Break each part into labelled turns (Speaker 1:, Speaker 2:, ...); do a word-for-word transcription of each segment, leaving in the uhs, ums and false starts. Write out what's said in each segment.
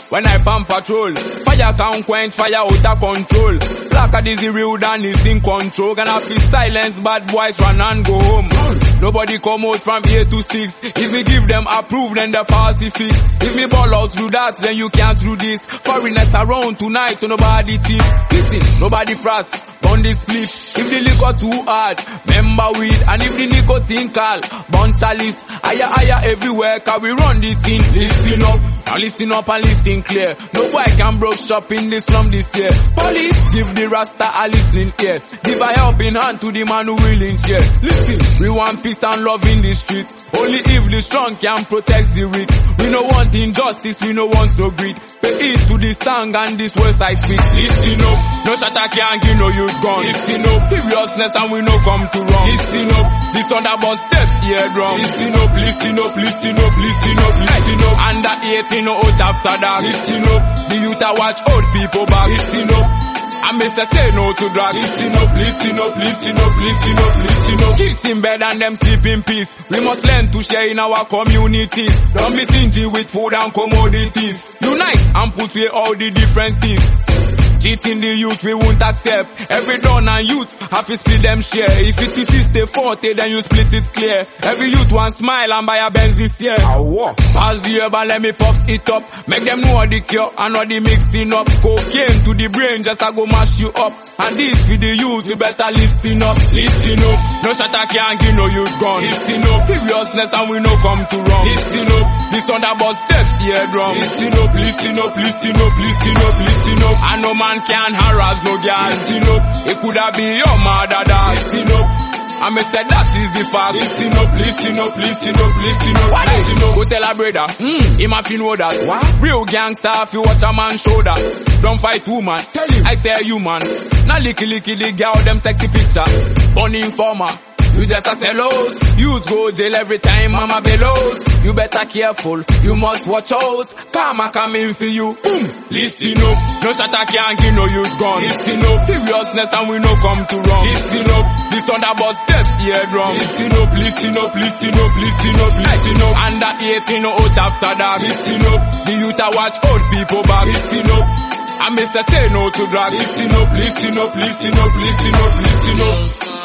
Speaker 1: when I pump patrol. Fire can't quench, fire out of control. Blacker dizzy real than is in control. Gonna feel silence, bad boys run and go home. Nobody come out from here to six. If me give them approve, then the party fix. If me ball out through that, then you can't do this. Foreigners around tonight, so nobody team. Listen, nobody frost on this split. If the liquor too hard, member weed. And if the nicotine call, bun chalice. Higher, higher everywhere, cause we run the thing. Listen up, now listen up and listen clear. No boy can broke shop in this slum this year. Police, give the Rasta a listening ear. Give a helping hand to the man who will in chair. Listen, we want peace and love in the street. Only if the strong can protect the weak. We no want injustice, we no want so greed. Pay heed to the song and this words I speak. Listen up, no shatter can give no youth gun. Listen up, seriousness and we no come to wrong. Listen up, this thunderbolt step eardrum. Listen up, listen up, listen up, listen up, listen up. Under eighteen no out after that. Listen up, the youth a watch old people back. Listen up, I mister say no to drugs. Listen up, listen up, listen up, listen up, listen up. Kids in bed and them sleep in peace. We must learn to share in our communities. Don't be stingy with food and commodities. Unite and put away all the differences. Cheating the youth we won't accept. Every dawn and youth have to split them share. If it is stay forty then you split it clear. Every youth want smile and buy a Benz this year. Pass the herb and let me pop it up. Make them know the cure and know the mixing up. Cocaine to the brain just a go mash you up. And this for the youth you better listen up. Listen up, no shatter can give no youth gun. Listen up, seriousness and we no come to wrong. Listen up, this thunderbolt test eardrum. Listen up, listen up, listen up, listen up, listen up. And no man can't harass no girl. Listen up, it coulda be your mother dad. Listen up, I me say that is the fact. Listen up, listen up, listen up, listen up, listen up. Go tell a brother, hmm, him have to know that. What? Real gangster if you watch a man shoulder. Don't fight woman, tell him I say a human. Now licky licky the girl them sexy picture. Bunny informer, you just a sell out. Youths go jail every time mama bellows. You better careful, you must watch out. Karma coming for you, boom. Listen up, no shatter can give no youth gun. Listen up, seriousness and we no come to wrong. Listen up, this thunderbolt test eardrum. Listen up, listen up, listen up, listen up, listen up. Under eighteen no out after that. Listen up, the youth a watch old people back. Listen up, I mister say no to drugs. Listen up, listen up, listen up, listen up, listen up.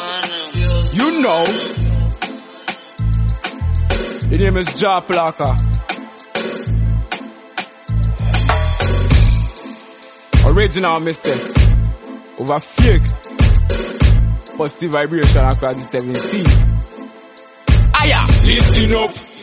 Speaker 1: You know, the name is Jah Plaka. Original mister. Over fake. Positive vibration across the seven seas. Aya! Listen up.